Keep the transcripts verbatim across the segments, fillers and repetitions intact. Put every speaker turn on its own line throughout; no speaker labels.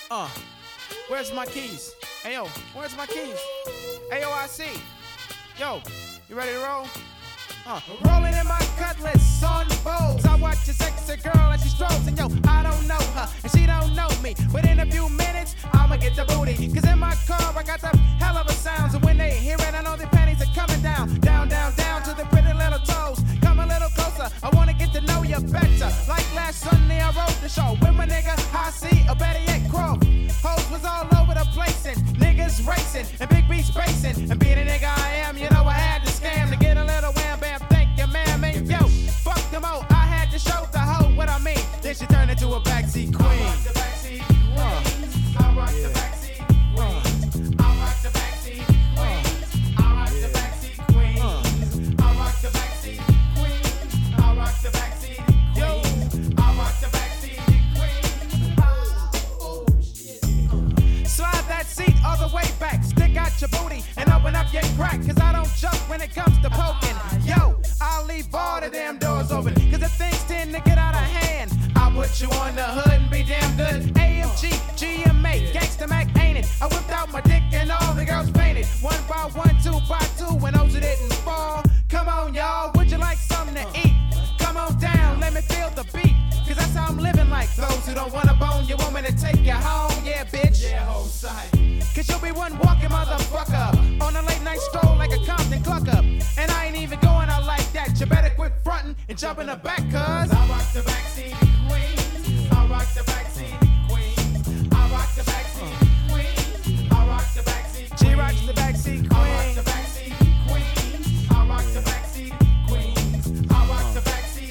Uh, where's my keys? Hey yo, where's my keys? A O I C. Yo, you ready to roll? Uh, rolling in my cutlass on bowls. I watch a sexy girl as she strolls, and yo, I don't know her, and she don't know me. But in a few minutes, I'ma get the booty. Cause in my car, I got the hell of a sound. So when they hear it, I know their panties are coming down. Down, down, down to the pretty little toes. Come a little closer, I wanna get to know you better. Like last Sunday, I wrote the show with my nigga, I C, or better yet, Crow. Hoes was all over the place, and niggas racing, and big beats spacing. And being a nigga I am, you know I had to scam to get a little wham bam. Thank you, man, man. Yo, fuck them all. I had to show the hoe what I mean. Then she turned into a backseat queen. I rock the backseat queen. I rock the backseat queen. I rock the backseat queen. I rock the backseat queen. I rock the backseat queen. I rock the backseat queen. Yo, I rock the backseat queen. Oh shit. Slide that seat all the way back. Stick out your booty and open up your crack. Cause I don't joke when it comes to poking. Yo, I'll leave all the damn doors open. Cause if things tend to get out of hand, I'll put you on the hood and be damn good. A M G, G M A, Gangsta Mac, ain't it? I whipped out my dick and all the girls fainted. One by one, two by two, when those who didn't fall. Come on, y'all, would you like something to eat? Come on down, let me feel the beat. Cause that's how I'm living like those who don't wanna bone. You want me to take you home? Yeah, bitch. Yeah, home side. Cause you'll be one walking motherfucker on a late night stroll like a Compton cluck up. And I ain't even going out like that. You better quit frontin' and jump in the back, cuz I rock the backseat queen. I rock the backseat queen. I rock the backseat queen. I rock the backseat queen. She rocks the backseat queen. I rock the backseat queen. I rock the backseat queen. I rock the backseat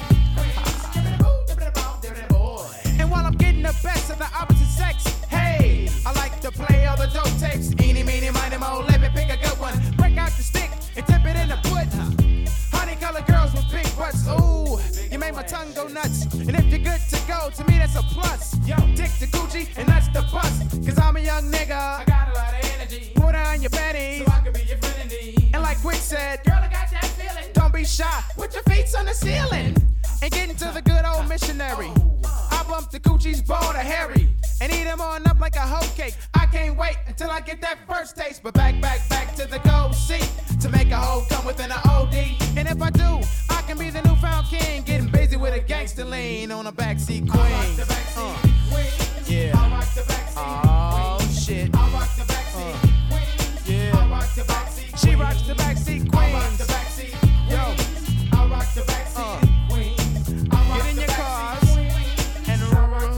queen. And while I'm getting the best of the opposite sex, hey, I like to play all the dope tapes. Eeny, meeny, miny, mo, let me pick a good one. Break out the stick and tip it in the pudding. Honey colored girls with big butts. Ooh, you made my tongue go nuts. And if you're good to go, to me that's a plus. Yo, dick to Gucci and that's the bust. Cause I'm a young nigga, I got a lot of energy. Put on your panties, so I can be your friend indeed. And like Quick said, girl, I got that feeling. Don't be shy, put your feet on the ceiling. And get into the good old missionary. I bump the Gucci's ball to Harry and eat him on up like a hoe cake. I can't wait until I get that first taste. But back, back, back to the gold seat to make a hoe come within an O D. And if I do, I can be the newfound king, getting busy with a gangster lean on a backseat queen. I rock the backseat uh, queen. Yeah. I rock the backseat oh queen. Shit. I rock the backseat uh, queen. Yeah. I rock the backseat. She rocks the backseat queen. I rock the backseat. Yo. I rock the backseat uh, queen. Get in your cars and roll.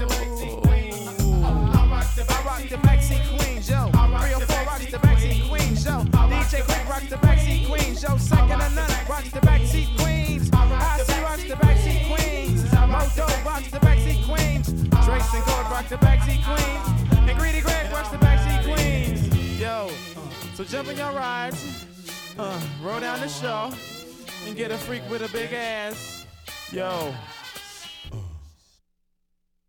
I rock the backseat queens, yo. three oh four rocks the backseat queens, yo. D J Quick rocks the backseat queens, yo. Second and none rocks the backseat queens. I C rocks the backseat queens. Modo rocks the backseat queens. Trace and Gord rock the backseat queens. And Greedy Greg rocks the backseat queens. Yo, so jump in your rides, uh, roll down the show, and get a freak with a big ass. Yo.